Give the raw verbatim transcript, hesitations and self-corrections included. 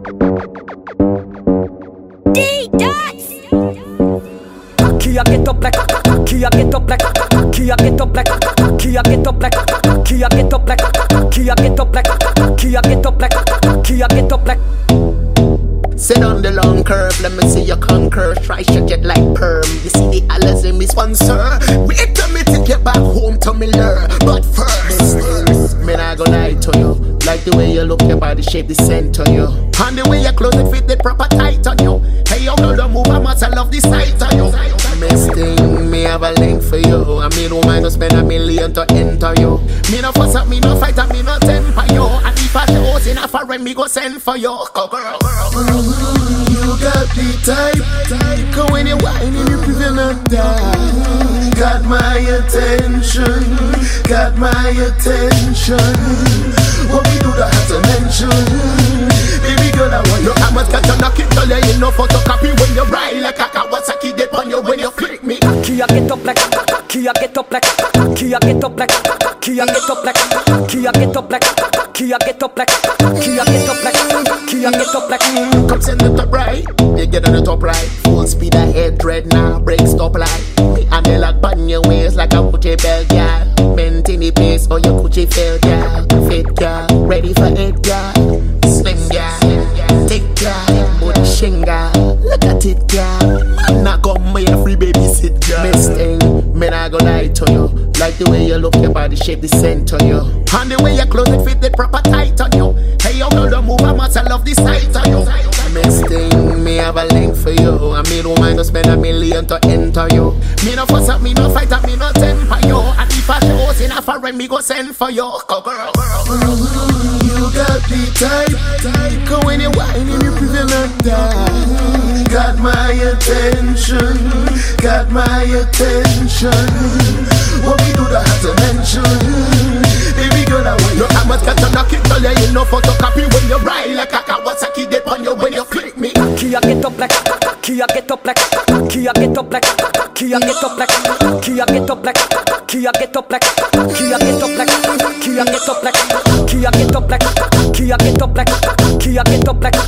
D-Dots! Kia get up like, Kia get up like, Kia get up like, Kia get up like, Kia get up like, Kia get up like, Kia get up like, Kia get up like. Sit on the long curve, let me see you conquer. Try shut jet like perm. You see the Alice in me sponsor. Wait a minute, get back home to me lure. But first, me not gonna lie to you. Like the way you look, your body shape, the scent on you. And the way your clothes it fit the proper tight on you. Hey, yo, girl, don't move, I must, I love the sight on you. Miss thing, me have a link for you. I mean, don't mind to spend a million to enter you. Me no fuss up, me no fight up, me no temper you. And if I chose in a foreign, me go send for you. Go girl, girl, girl. You got the type, type. Cause when you whine, you prevail not die. Got my attention, got my attention. What we do that have to mention. Baby girl, I want you. I must catch a knock it, tell you you know photocopy when you ride like a Kawasaki dip on you when you flick me. Kia get up like, Kia get up like, Kia get up like, Kia get up like, Kia get up like, Kia get up like, Kia get up like, Kia get up like. Come send the top right, you get on the top right. Full speed ahead, dread now, break stop light. Me and the lock button your waist like a Gucci bell, girl. Maintain the pace or your Gucci fail, girl. Fit girl, ready for it, girl. Slim girl, thick girl, booty shinga. Look at it, girl. Man, not come me a free babysit, girl. Miss thing, me not gonna lie to you. Like the way you look, your body shape, the scent on you. And the way your clothes it fit the proper tight on you. Hey, yo, girl, don't move, I must, I love the sight on you. Miss thing, me have a link for you. And me don't mind to spend a million to enter you. Me no fuss up, me no fight up, me no temper you. And if I chose in a foreign, me go send for you. Go girl, girl, girl. You got the type, type. Cause when you whine, you prevail not die. Got my attention, got my attention. What we do that have to mention. Baby girl, I want you. I must catch a knock it, tell you you know photocopy when you ride like a Kawasaki dip on you when you flick me. Kia get up like, Kia get up like, Kia get up like, Kia get up like, Kia get up like, Kia get up like, Kia get up like, Kia get up like, Kia get up like, Kia get up like, Kia get up like.